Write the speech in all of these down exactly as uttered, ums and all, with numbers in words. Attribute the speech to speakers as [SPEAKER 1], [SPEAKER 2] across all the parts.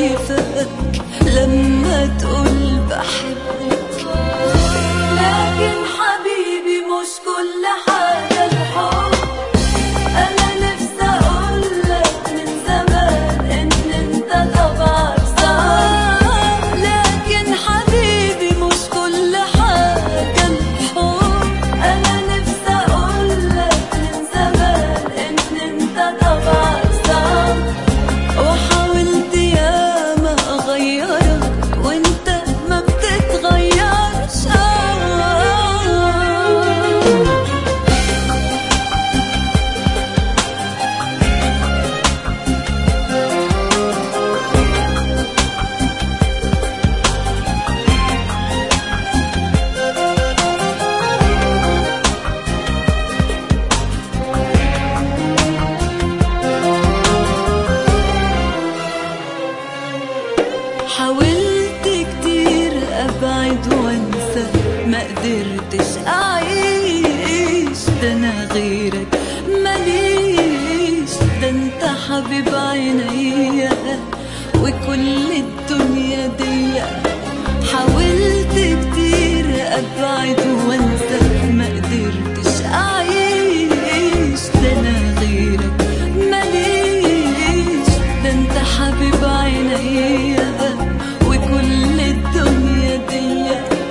[SPEAKER 1] شايفك لما تقول بحبك. لكن حبيبي مش كل حاجة الحب. أنا نفسي أقولك من زمان إن أنت طبعك صعب. لكن حبيبي مش كل حاجة الحب. أنا نفسي أقولك من زمان إن أنت طبعك صعب. وحاولت ياما أغيرك وأنت ما بتتغيرش. حاولت كتير أبعد وأنسى ما قدرتش أعيش. ده أنا غيرك ماليش. ده أنت حبيب عينيا وكل الدنيا دي. حاولت كتير أبعد وأنسى ما قدرتش أعيش. ده أنا غيرك ماليش. ده أنت حبيب عينيا وكل الدنيا دي.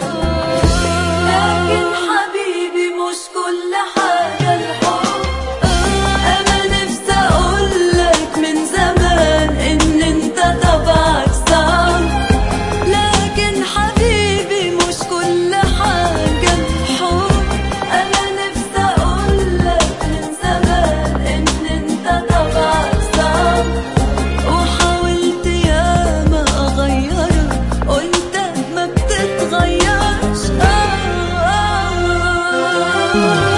[SPEAKER 1] لكن حبيبي مش كل حاجة الحب. أنا نفسي أقولك من زمان إن أنت طبعك صعب. لكن حبيبي مش كل حاجة الحب. أنا نفسي أقولك من زمان إن أنت طبعك صعب. وحاولت ياما أغيرك وأنت ما بتتغيرش. آه آه آه